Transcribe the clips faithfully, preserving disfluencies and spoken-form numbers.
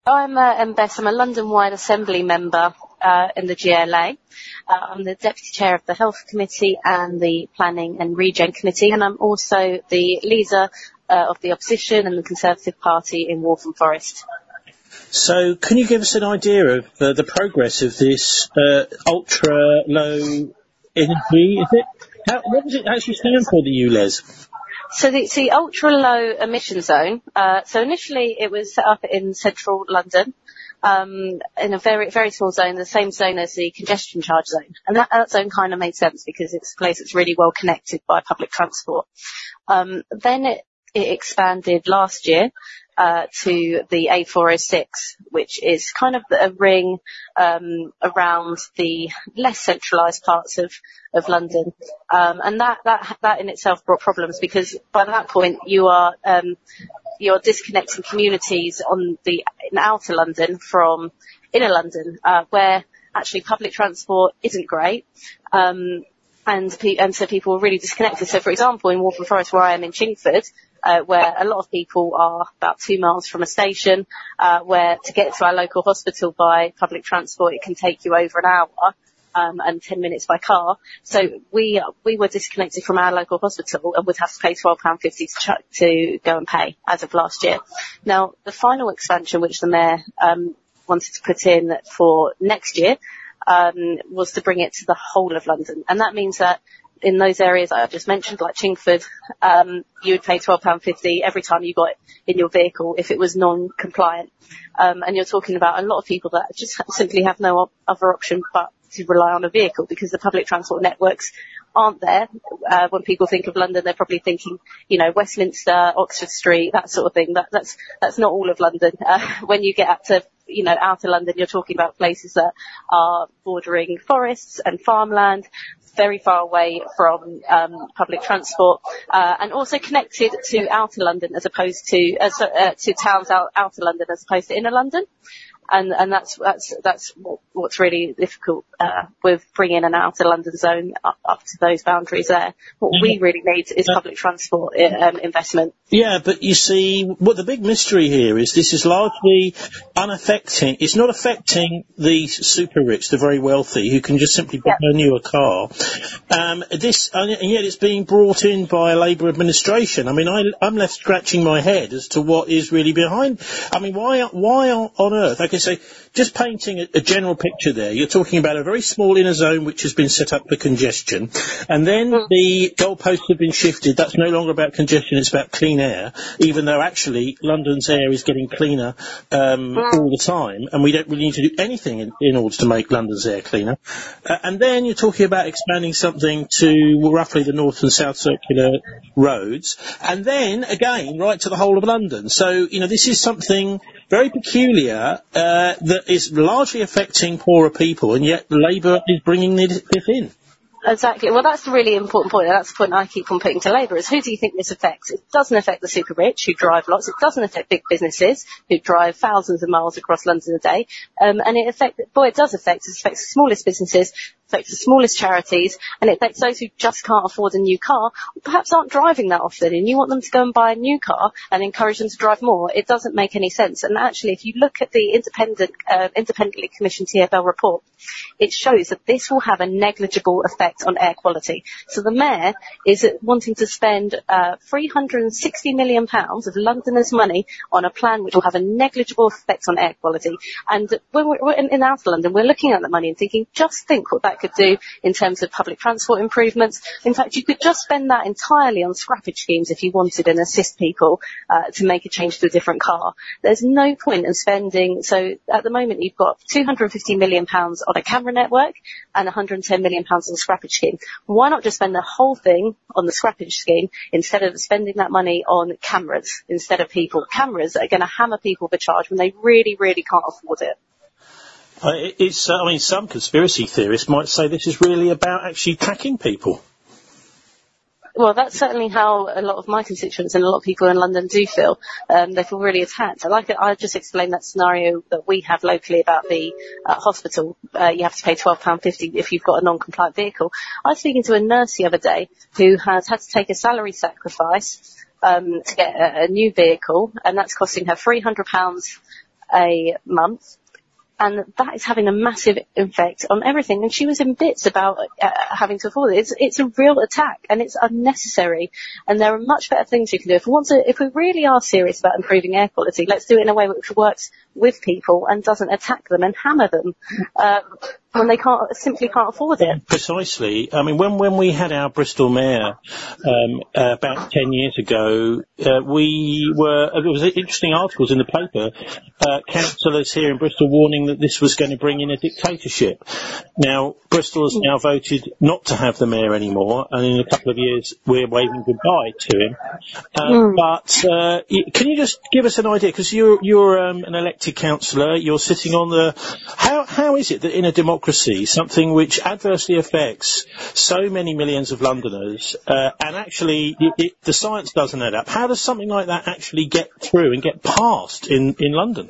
I'm, uh, M Bess. I'm a London-wide Assembly member uh, in the G L A. Uh, I'm the Deputy Chair of the Health Committee and the Planning and Regen Committee, and I'm also the leader uh, of the Opposition and the Conservative Party in Waltham Forest. So can you give us an idea of uh, the progress of this uh, ultra-low energy, is it? How, what does it actually stand for, the U L E Z? So the, it's the ultra-low emission zone. Uh, so initially it was set up in central London, um, in a very, very small zone, the same zone as the congestion charge zone. And that, that zone kind of made sense because it's a place that's really well connected by public transport. Um, then it, it expanded last year uh, to the A four oh six, which is kind of a ring um, around the less centralised parts of, of London. Um, and that, that, that in itself brought problems because by that point you are, um, you're disconnecting communities on the, in outer London from inner London, uh, where actually public transport isn't great. Um, and, pe- and so people are really disconnected. So for example, in Waltham Forest, where I am in Chingford, Uh, where a lot of people are about two miles from a station, uh, where to get to our local hospital by public transport, it can take you over an hour, um, and ten minutes by car. So we, we were disconnected from our local hospital and would have to pay twelve pounds fifty to, ch- to go and pay as of last year. Now, the final expansion, which the Mayor, um, wanted to put in for next year, um, was to bring it to the whole of London. And that means that in those areas that I've just mentioned, like Chingford, um, you would pay twelve pounds fifty every time you got it in your vehicle if it was non-compliant. Um, and you're talking about a lot of people that just simply have no op- other option but to rely on a vehicle because the public transport networks aren't there. Uh, when people think of London, they're probably thinking, you know, Westminster, Oxford Street, that sort of thing. That, that's, that's not all of London. Uh, when you get up to, you know, outer London, you're talking about places that are bordering forests and farmland, very far away from um, public transport, uh, and also connected to outer London as opposed to uh, so, uh, to towns out outer London as opposed to inner London. And, and that's, that's, that's what, what's really difficult, uh, with bringing an outer London zone up, up to those boundaries there. What we really need is public transport, um, investment. Yeah, but you see, what the big mystery here is this is largely unaffecting, it's not affecting the super rich, the very wealthy, who can just simply buy a newer car. Um, this, and yet it's being brought in by a Labour administration. I mean, I, I'm left scratching my head as to what is really behind. I mean, why, why on earth? Okay, so just painting a, a general picture there, you're talking about a very small inner zone which has been set up for congestion, and then mm. the goalposts have been shifted. That's no longer about congestion, it's about clean air, even though actually London's air is getting cleaner um, mm. all the time, and we don't really need to do anything in, in order to make London's air cleaner. Uh, and then you're talking about expanding something to roughly the north and south circular roads, and then, again, right to the whole of London. So, you know, this is something very peculiar uh, that is largely affecting poorer people, and yet Labour is bringing this in. Exactly. Well, that's the really important point, and that's the point I keep on putting to Labour, is who do you think this affects? It doesn't affect the super rich, who drive lots. It doesn't affect big businesses, who drive thousands of miles across London a day. Um, and it affects, boy, it does affect, it affects the smallest businesses, affects the smallest charities, and it affects those who just can't afford a new car, or perhaps aren't driving that often, and you want them to go and buy a new car and encourage them to drive more. It doesn't make any sense. And actually, if you look at the independent, uh, independently commissioned T F L report, it shows that this will have a negligible effect on air quality. So the Mayor is wanting to spend uh, three hundred sixty million pounds of Londoners' money on a plan which will have a negligible effect on air quality. And when we're, we're in, in outer London, we're looking at that money and thinking, just think what that could do in terms of public transport improvements. In fact, you could just spend that entirely on scrappage schemes if you wanted and assist people uh, to make a change to a different car. There's no point in spending, so at the moment you've got two hundred fifty million pounds on a camera network and one hundred ten million pounds on the scrappage scheme. Why not just spend the whole thing on the scrappage scheme instead of spending that money on cameras instead of people? Cameras are going to hammer people for charge when they really, really can't afford it. Uh, it's, uh, I mean, some conspiracy theorists might say this is really about actually tracking people. Well, that's certainly how a lot of my constituents and a lot of people in London do feel. Um, they feel really attacked. I like it. I just explained that scenario that we have locally about the uh, hospital. Uh, you have to pay twelve pounds fifty if you've got a non-compliant vehicle. I was speaking to a nurse the other day who has had to take a salary sacrifice um, to get a, a new vehicle, and that's costing her three hundred pounds a month. And that is having a massive effect on everything. And she was in bits about uh, having to afford it. It's, it's a real attack, and it's unnecessary. And there are much better things you can do. If we want to, if we really are serious about improving air quality, let's do it in a way which works with people and doesn't attack them and hammer them uh, when they can't simply can't afford it. Precisely. I mean, when when we had our Bristol mayor um, uh, about ten years ago, uh, we were there was interesting articles in the paper. Uh, councillors here in Bristol warning that this was going to bring in a dictatorship. Now, Bristol has now voted not to have the mayor anymore, and in a couple of years we're waving goodbye to him. Uh, mm. But uh, can you just give us an idea? Because you're you're um, an elected councillor, you're sitting on the. How how is it that in a democracy, something which adversely affects so many millions of Londoners, uh, and actually it, it, the science doesn't add up? How does something like that actually get through and get passed in in London?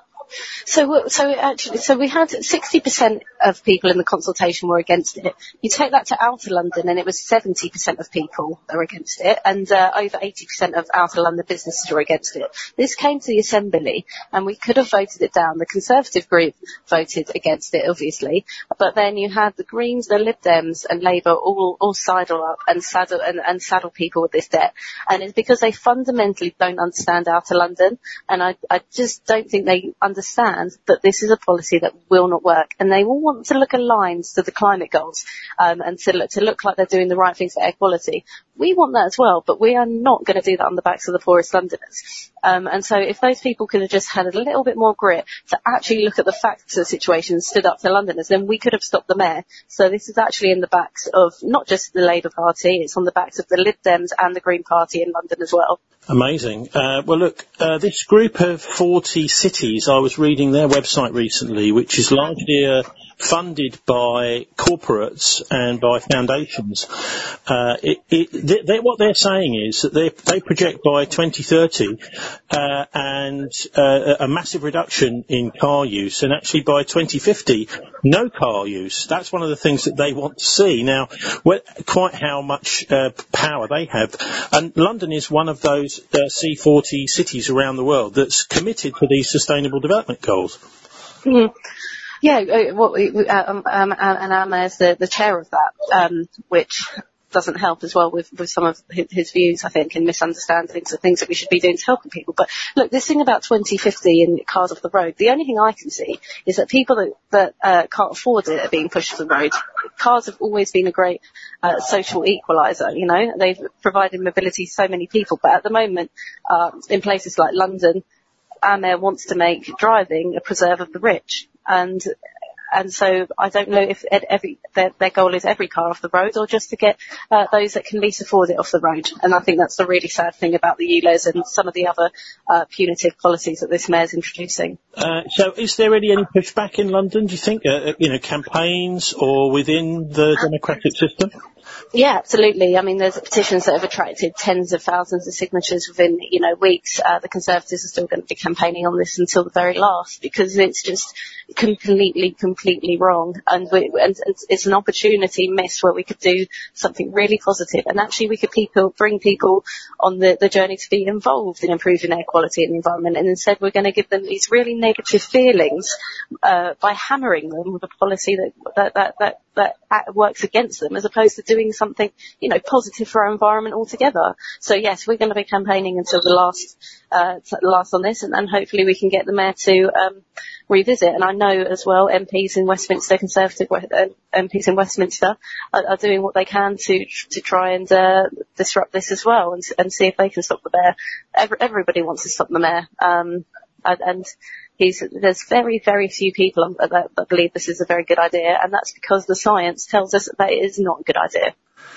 So, so actually, so we had sixty percent of people in the consultation were against it. You take that to Outer London, and it was seventy percent of people are against it, and uh, over eighty percent of Outer London businesses are against it. This came to the Assembly, and we could have voted it down. The Conservative group voted against it, obviously, but then you had the Greens, the Lib Dems, and Labour all all sidle up and saddle and, and saddle people with this debt, and it's because they fundamentally don't understand Outer London, and I I just don't think they understand that this is a policy that will not work, and they will want to look aligned to the climate goals um, and to look, to look like they're doing the right things for air quality. We want that as well, but we are not going to do that on the backs of the poorest Londoners. Um, and so if those people could have just had a little bit more grit to actually look at the facts of the situation and stood up to Londoners, then we could have stopped the mayor. So this is actually in the backs of not just the Labour Party, it's on the backs of the Lib Dems and the Green Party in London as well. Amazing. Uh, well, look, uh, this group of forty cities, I was reading their website recently, which is largely uh, funded by corporates and by foundations. Uh, it, it, they, what they're saying is that they, they project by twenty thirty uh, and uh, a massive reduction in car use, and actually by twenty fifty, no car use. That's one of the things that they want to see. Now, quite how much uh, power they have. And London is one of those uh, C forty cities around the world that's committed to these sustainable development goals. Mm-hmm. Yeah, uh, what we, uh, um, um, and our mayor's the, the chair of that, um, which doesn't help as well with, with some of his, his views, I think, and misunderstandings of things that we should be doing to help people. But look, this thing about twenty fifty and cars off the road, the only thing I can see is that people that, that uh, can't afford it are being pushed to the road. Cars have always been a great uh, social equaliser, you know. They've provided mobility to so many people. But at the moment, uh, in places like London, our mayor wants to make driving a preserve of the rich. And and so I don't know if every their, their goal is every car off the road or just to get uh, those that can least afford it off the road. And I think that's the really sad thing about the U L E Z and some of the other uh, punitive policies that this mayor's introducing. Uh, so is there really any pushback in London, do you think, uh, you know, campaigns or within the democratic system? Yeah, absolutely. I mean, there's petitions that have attracted tens of thousands of signatures within, you know, weeks. Uh, the Conservatives are still going to be campaigning on this until the very last because it's just completely, completely wrong. And, we, and it's an opportunity missed where we could do something really positive. And actually we could people, bring people on the, the journey to be involved in improving air quality in the environment. And instead we're going to give them these really negative feelings uh, by hammering them with a policy that, that, that, that that works against them as opposed to doing something, you know, positive for our environment altogether. So yes, we're going to be campaigning until the last, uh, last on this, and, and hopefully we can get the mayor to, um, revisit. And I know as well M Ps in Westminster, Conservative uh, M Ps in Westminster are, are doing what they can to, to try and, uh, disrupt this as well and, and see if they can stop the mayor. Every, everybody wants to stop the mayor. Um, and, and He's, there's very, very few people that, that believe this is a very good idea, and that's because the science tells us that it is not a good idea.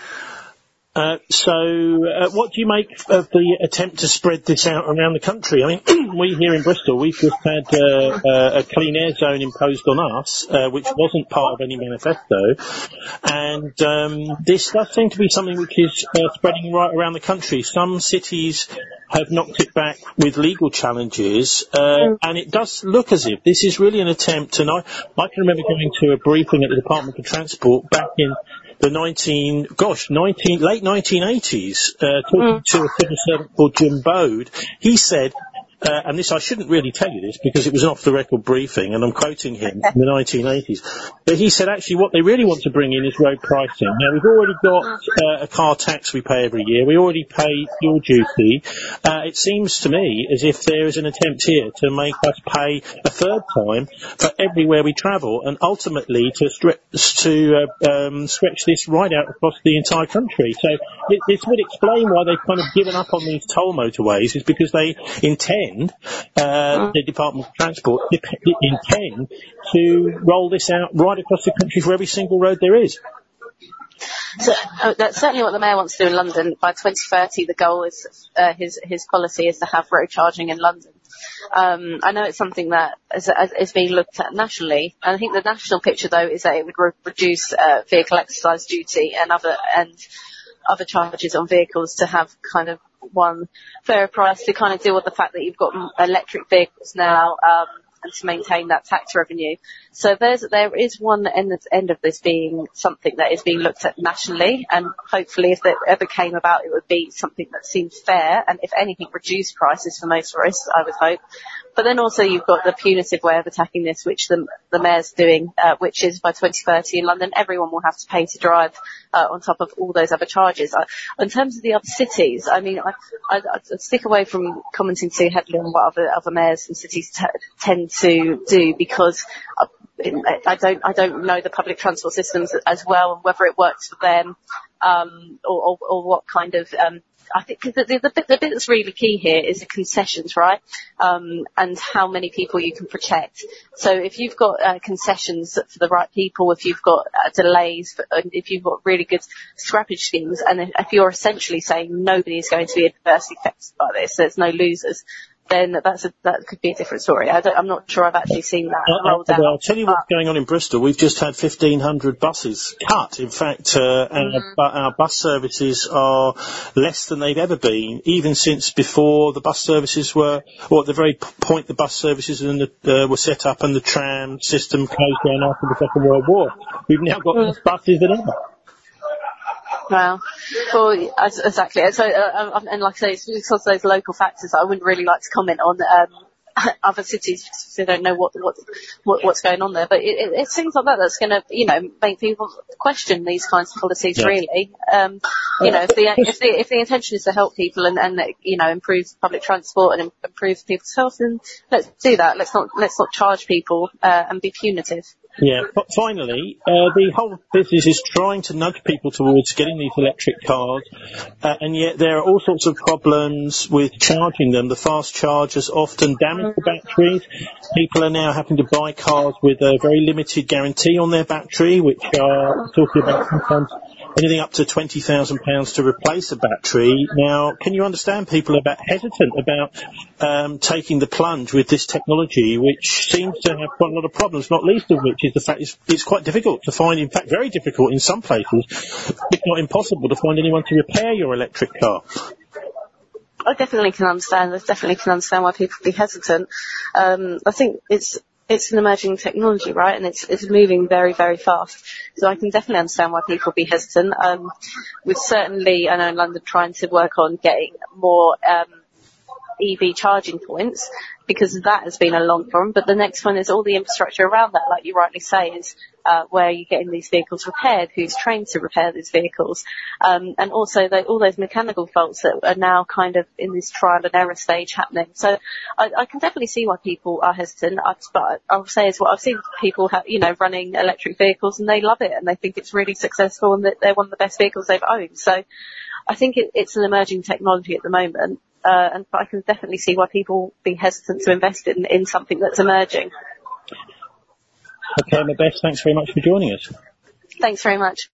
Uh, so, uh, what do you make of the attempt to spread this out around the country? I mean, we here in Bristol, we've just had uh, uh, a clean air zone imposed on us, uh, which wasn't part of any manifesto, and um, this does seem to be something which is uh, spreading right around the country. Some cities have knocked it back with legal challenges, uh, and it does look as if this is really an attempt, and I, I can remember going to a briefing at the Department for Transport back in the nineteen, gosh, nineteen, late nineteen eighties, uh, talking mm. to a civil servant called Jim Bode. He said, uh, and this, I shouldn't really tell you this because it was an off-the-record briefing, and I'm quoting him in the nineteen eighties, but he said actually what they really want to bring in is road pricing. Now, we've already got uh, a car tax we pay every year. We already pay fuel duty. Uh, it seems to me as if there is an attempt here to make us pay a third time for everywhere we travel, and ultimately to stretch, to uh, um, stretch this right out across the entire country. So it, this would explain why they've kind of given up on these toll motorways, is because they intend, uh, the Department of Transport intend to roll this out right across the country for every single road there is. So uh, that's certainly what the Mayor wants to do in London. By twenty thirty, the goal is, uh, his, his policy is to have road charging in London. Um, I know it's something that is, is being looked at nationally, and I think the national picture, though, is that it would re- reduce uh, vehicle exercise duty and other and other charges on vehicles to have kind of one fair price to kind of deal with the fact that you've got electric vehicles now, um, and to maintain that tax revenue. So there's, there is one end, end of this being something that is being looked at nationally, and hopefully if that ever came about, it would be something that seems fair, and if anything, reduce prices for motorists, I would hope. But then also you've got the punitive way of attacking this, which the, the Mayor's doing, uh, which is by twenty thirty in London, everyone will have to pay to drive, uh, on top of all those other charges. Uh, in terms of the other cities, I mean, I, I, I'd stick away from commenting too heavily on what other, other mayors and cities t- tend to do, because I, I don't, I don't know the public transport systems as well, and whether it works for them, um, or, or, or what kind of, um, I think the, the, the, bit, the bit that's really key here is the concessions, right? Um, and how many people you can protect. So if you've got uh, concessions for the right people, if you've got uh, delays, for, uh, if you've got really good scrappage schemes, and if, if you're essentially saying nobody is going to be adversely affected by this, there's no losers, then that's a, that could be a different story. I don't, I'm not sure I've actually seen that uh, rolled out. Well, I'll tell you what's going on in Bristol. We've just had fifteen hundred buses cut. In fact, uh, mm-hmm. our, our bus services are less than they've ever been, even since before the bus services were, or at the very point the bus services and the, uh, were set up and the tram system closed down after the Second World War. We've now got less buses than ever. Well, well, exactly. So, uh, and like I say, it's because of those local factors, I wouldn't really like to comment on um, other cities because they don't know what, what, what what's going on there. But it, it, it seems like that that's going to, you know, make people question these kinds of policies. Yeah. Really. Um, you know, if the if the if the intention is to help people and, and you know, improve public transport and improve people's health, then let's do that. Let's not let's not charge people uh, and be punitive. Yeah, but finally, uh, the whole business is trying to nudge people towards getting these electric cars, uh, and yet there are all sorts of problems with charging them. The fast chargers often damage the batteries. People are now having to buy cars with a very limited guarantee on their battery, which are talking about sometimes anything up to twenty thousand pounds to replace a battery. Now, can you understand people are about hesitant about um, taking the plunge with this technology, which seems to have quite a lot of problems, not least of which is the fact it's, it's quite difficult to find, in fact very difficult in some places, if not impossible, to find anyone to repair your electric car. I definitely can understand. I definitely can understand why people be hesitant. Um, I think it's it's an emerging technology, right? And it's it's moving very, very fast. So I can definitely understand why people be hesitant. Um, we're certainly, I know in London, trying to work on getting more um, E V charging points, because that has been a long problem. But the next one is all the infrastructure around that, like you rightly say, is uh, where you're getting these vehicles repaired, who's trained to repair these vehicles, um, and also the, all those mechanical faults that are now kind of in this trial and error stage happening. So I, I can definitely see why people are hesitant. I, but I'll say is what I've seen people have, you know, running electric vehicles and they love it and they think it's really successful and that they're one of the best vehicles they've owned. So I think it, it's an emerging technology at the moment. Uh, and I can definitely see why people be hesitant to invest in, in something that's emerging. Okay, my best. Thanks very much for joining us. Thanks very much.